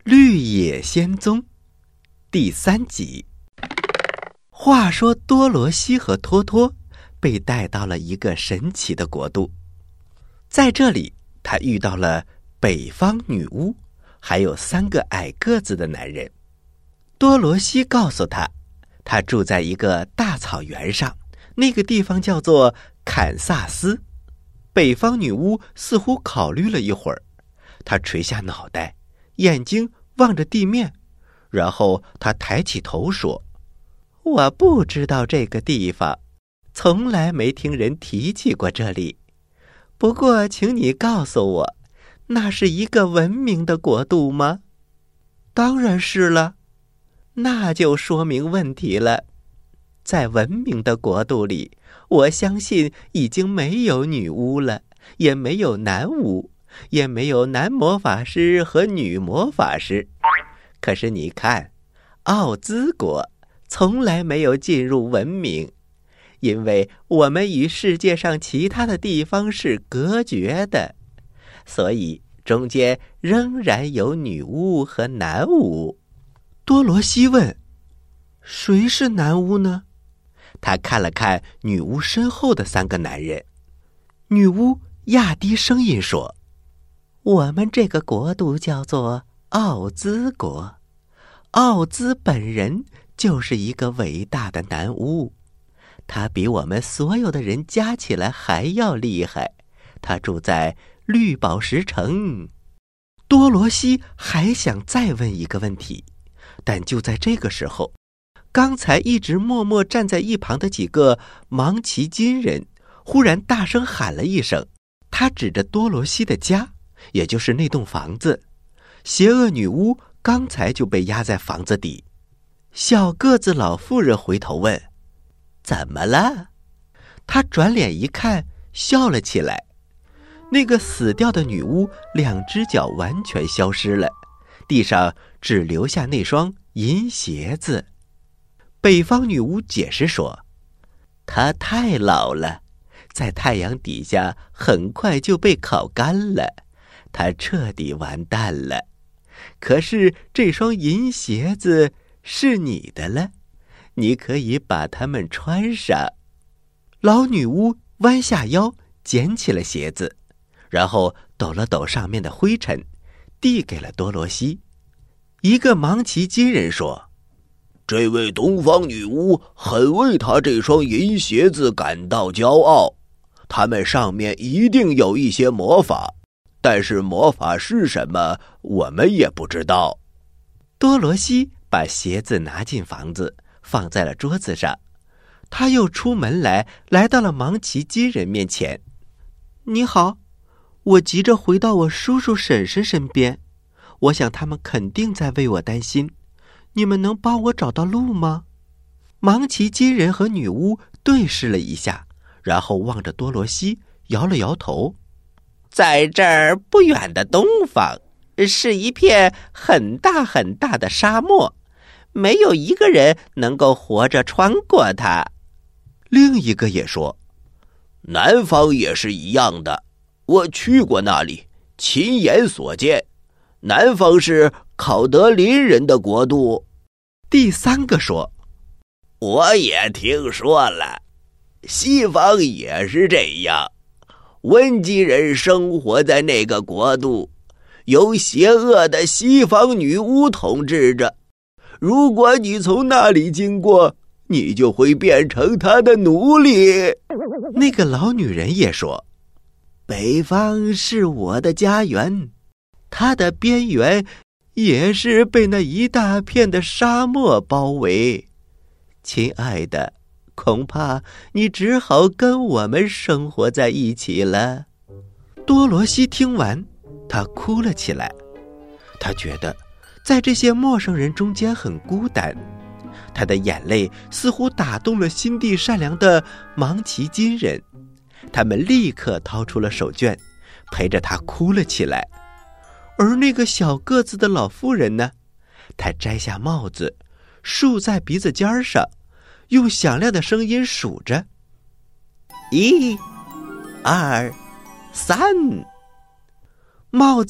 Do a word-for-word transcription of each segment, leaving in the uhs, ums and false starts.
绿野仙踪第三集。话说多罗西和托托被带到了一个神奇的国度，在这里他遇到了北方女巫，还有三个矮个子的男人。多罗西告诉他，他住在一个大草原上，那个地方叫做坎萨斯。北方女巫似乎考虑了一会儿，她垂下脑袋，眼睛望着地面，然后她抬起头说：我不知道这个地方，从来没听人提起过这里。不过请你告诉我，那是一个文明的国度吗？当然是了。那就说明问题了。在文明的国度里，我相信已经没有女巫了，也没有男巫，也没有男魔法师和女魔法师。可是你看，奥兹国从来没有进入文明，因为我们与世界上其他的地方是隔绝的，所以中间仍然有女巫和男巫。多罗西问：谁是男巫呢？他看了看女巫身后的三个男人。女巫压低声音说：我们这个国度叫做奥兹国，奥兹本人就是一个伟大的男巫，他比我们所有的人加起来还要厉害。他住在绿宝石城。多罗西还想再问一个问题，但就在这个时候，刚才一直默默站在一旁的几个芒奇金人忽然大声喊了一声，他指着多罗西的家，也就是那栋房子。邪恶女巫刚才就被压在房子底。小个子老妇人回头问：怎么了？他转脸一看，笑了起来。那个死掉的女巫两只脚完全消失了，地上只留下那双银鞋子。北方女巫解释说，她太老了，在太阳底下很快就被烤干了，她彻底完蛋了。可是这双银鞋子是你的了，你可以把它们穿上。老女巫弯下腰捡起了鞋子，然后抖了抖上面的灰尘，递给了多罗西。一个芒奇金人说， 这位东方女巫很为她这双银鞋子感到骄傲，它们上面一定有一些魔法，但是魔法是什么，我们也不知道。 多罗西把鞋子拿进房子，放在了桌子上。他又出门来，来到了芒奇金人面前。你好，我急着回到我叔叔婶婶身边，我想他们肯定在为我担心，你们能帮我找到路吗？芒奇金人和女巫对视了一下，然后望着多罗西摇了摇头。在这儿不远的东方，是一片很大很大的沙漠，没有一个人能够活着穿过它。另一个也说， 南方也是一样的，我去过那里，亲眼所见。南方是考德林人的国度。 第三个说， 我也听说了，西方也是这样。温基人生活在那个国度，由邪恶的西方女巫统治着。如果你从那里经过，你就会变成她的奴隶。 那个老女人也说，北方是我的家园，它的边缘也是被那一大片的沙漠包围。亲爱的，恐怕你只好跟我们生活在一起了。多罗西听完，他哭了起来。他觉得在这些陌生人中间很孤单，他的眼泪似乎打动了心地善良的芒奇金人，他们立刻掏出了手绢，陪着他哭了起来。而那个小个子的老妇人呢，她摘下帽子，竖在鼻子尖上，用响亮的声音数着：一、二、三。帽子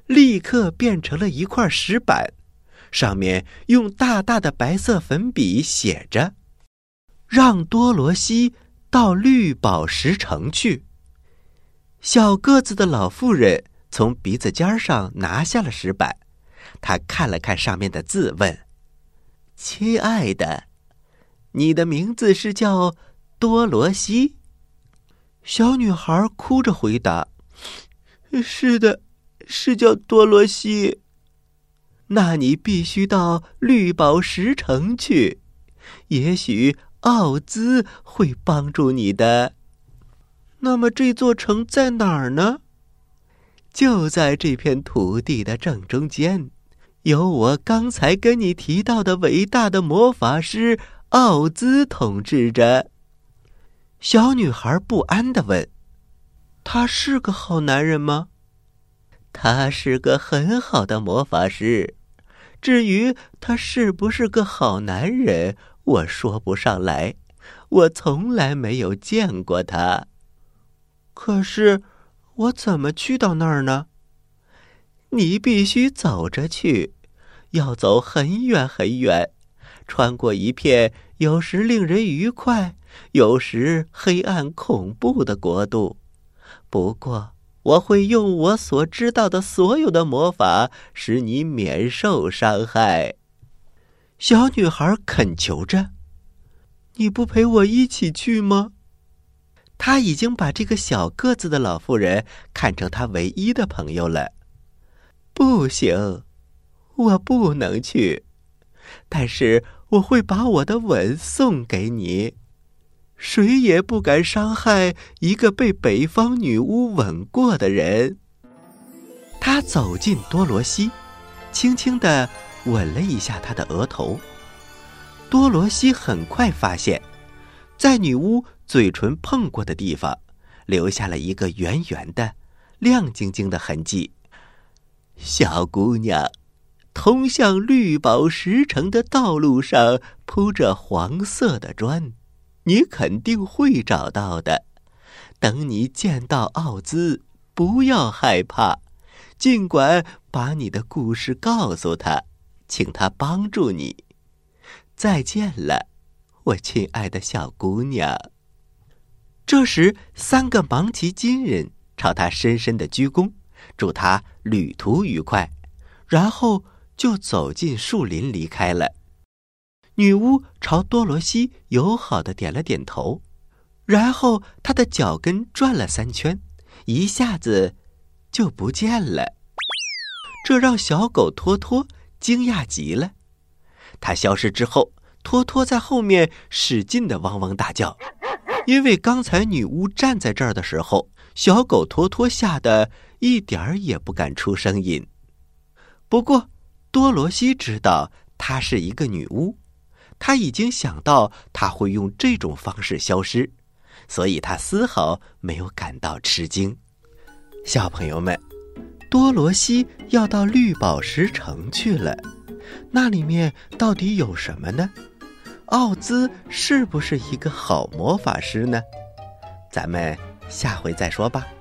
立刻变成了一块石板，上面用大大的白色粉笔写着：让多罗西到绿宝石城去。小个子的老妇人从鼻子尖上拿下了石板，她看了看上面的字，问：亲爱的，你的名字是叫多罗西？小女孩哭着回答：是的，是叫多罗西。那你必须到绿宝石城去，也许奥兹会帮助你的。那么这座城在哪儿呢？就在这片土地的正中间，有我刚才跟你提到的伟大的魔法师奥兹统治着。小女孩不安地问：他是个好男人吗？他是个很好的魔法师，至于他是不是个好男人，我说不上来，我从来没有见过他。可是我怎么去到那儿呢？你必须走着去，要走很远很远，穿过一片有时令人愉快，有时黑暗恐怖的国度。不过我会用我所知道的所有的魔法，使你免受伤害。小女孩恳求着：你不陪我一起去吗？她已经把这个小个子的老妇人看成她唯一的朋友了。不行，我不能去，但是我会把我的吻送给你。谁也不敢伤害一个被北方女巫吻过的人。他走近多罗西，轻轻地吻了一下她的额头。多罗西很快发现，在女巫嘴唇碰过的地方，留下了一个圆圆的、亮晶晶的痕迹。小姑娘，通向绿宝石城的道路上铺着黄色的砖，你肯定会找到的。等你见到奥兹，不要害怕，尽管把你的故事告诉他，请他帮助你。再见了，我亲爱的小姑娘。这时，三个芒奇金人朝他深深的鞠躬，祝他旅途愉快，然后就走进树林离开了。女巫朝多罗西友好地点了点头，然后她的脚跟转了三圈，一下子就不见了。这让小狗托托惊讶极了。它消失之后，托托在后面使劲地汪汪大叫，因为刚才女巫站在这儿的时候，小狗托托吓得一点儿也不敢出声音。不过多罗西知道她是一个女巫，她已经想到她会用这种方式消失，所以她丝毫没有感到吃惊。小朋友们，多罗西要到绿宝石城去了，那里面到底有什么呢？奥兹是不是一个好魔法师呢？咱们下回再说吧。